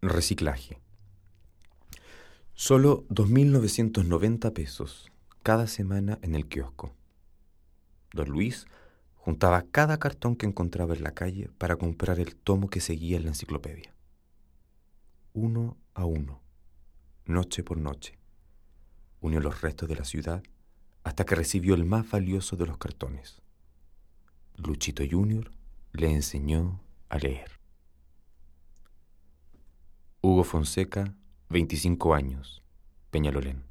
Reciclaje. Solo 2.990 pesos cada semana en el kiosco. Don Luis juntaba cada cartón que encontraba en la calle para comprar el tomo que seguía en la enciclopedia. Uno a uno, noche por noche, unió los restos de la ciudad hasta que recibió el más valioso de los cartones. Luchito Junior le enseñó a leer. Hugo Fonseca, 25 años, Peñalolén.